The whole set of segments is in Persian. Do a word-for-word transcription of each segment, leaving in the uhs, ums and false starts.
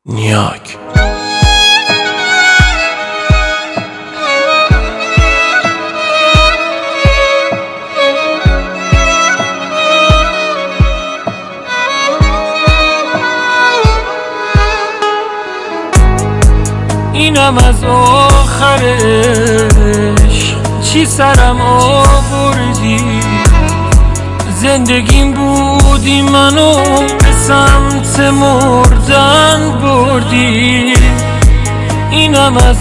نیاک. اینم از آخرش، چی سرم آوردی؟ زندگیم بودی منو به سمت مردن بردی. اینم از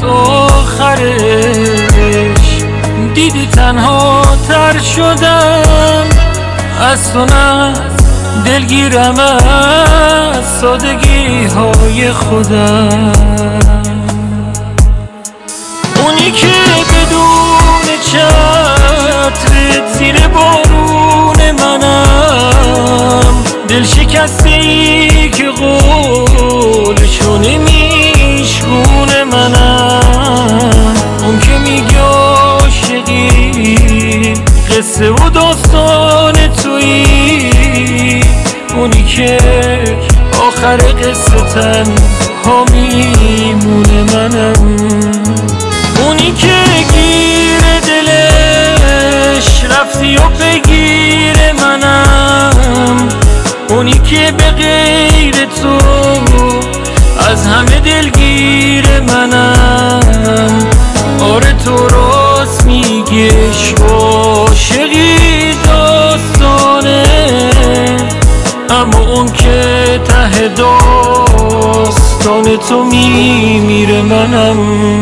آخرش، دیدی تنها تر شدم از تو، نه دلگیرم از سادگی های خودم. اونی که بدون چترت زیر بارون منم، دل شکستی که قولشو نمیشگون منم. اون که میگه عاشقی قصه و داستان تویی، اونی که آخر قصه تنها میمونه منم. اونی که گیر دلش رفتی و بگیر منم، اونی که به غیر تو از همه دلگیر منم. آره تو راست میگش عاشقی داستانه، اما اون که ته داستان تو میمیره منم.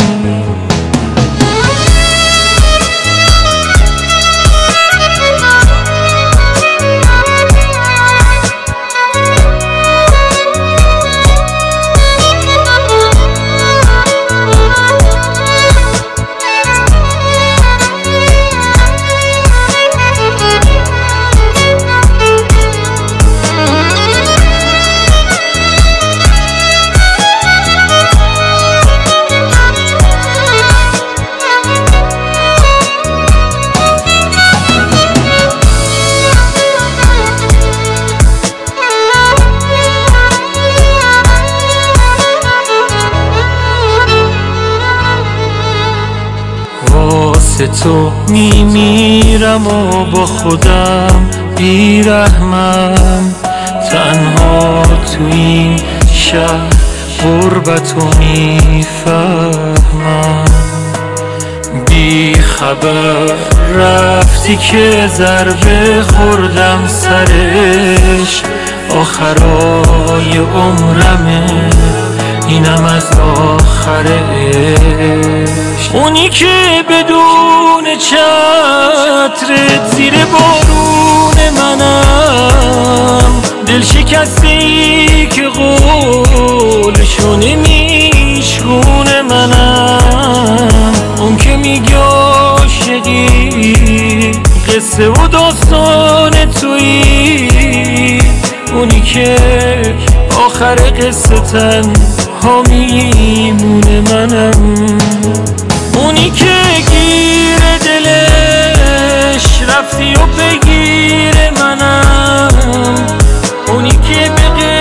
واسه تو میمیرم و با خودم بیرحمم، تنها تو این شهر غربتو میفهمم. بی خبر رفتی که ضربه خوردم سرش، آخرای عمرمه اینم از آخرش. اونی که بدون چترت زیر بارون منم، دل شکستی که قولشو نمیشگون منم. اون که میگه عاشقی قصه و داستان تویی، اونی که آخر قصه تنها میمونه منم. اونی که گیر دلش رفتی و بگیر منم، اونی که به